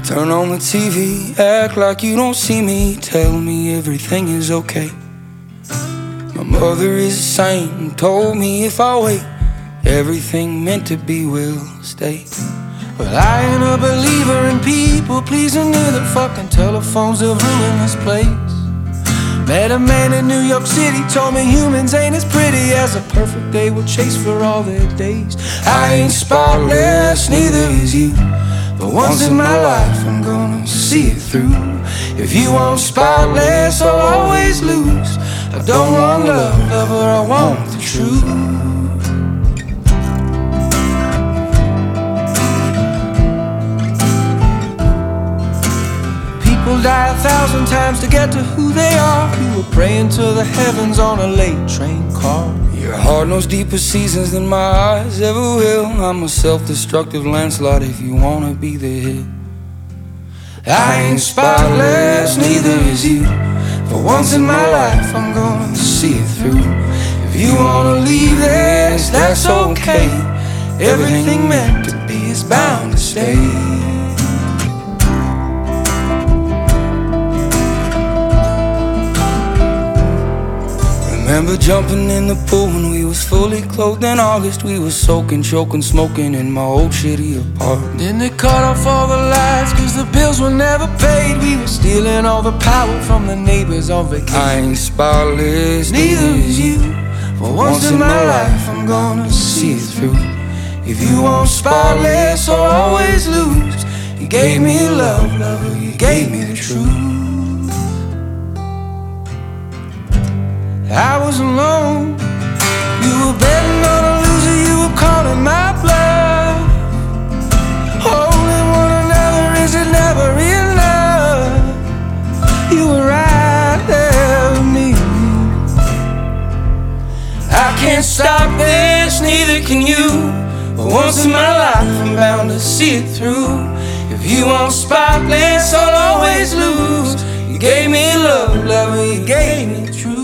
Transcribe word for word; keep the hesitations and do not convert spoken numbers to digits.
Turn on the T V, act like you don't see me. Tell me everything is okay. My mother is a saint and told me if I wait, everything meant to be will stay. Well, I ain't a believer in people pleasing, neither fucking telephones have ruined this place. Met a man in New York City, told me humans ain't as pretty as a perfect day will chase for all their days. I ain't spotless, neither is you, but once in my life I'm gonna see it through. If you want spotless, I'll always lose. I don't want love, lover, I want the truth. People die a thousand times to get to who they are. You were praying to the heavens on a late train car. Your heart knows deeper seasons than my eyes ever will. I'm a self-destructive landslide if you wanna be the hit. I ain't spotless, neither is you, but once in my life I'm gonna see it through. If you wanna leave this, that's okay. Everything meant to be is bound to stay. Remember jumping in the pool when we was fully clothed in August. We was soaking, choking, smoking in my old shitty apartment. Then they cut off all the lights cause the bills were never paid. We were stealing all the power from the neighbors on vacation. I ain't spotless, neither is you, but once in my life I'm gonna see it through. If you want spotless, I'll always lose. You gave me love, lover, you gave me the truth. I was alone, you were betting on a loser, you were calling my bluff. Holding one another, is it never enough? You were right there with me. I can't stop this, neither can you, but once in my life I'm bound to see it through. If you want spotless, I'll always lose. You gave me love, love, you gave me truth.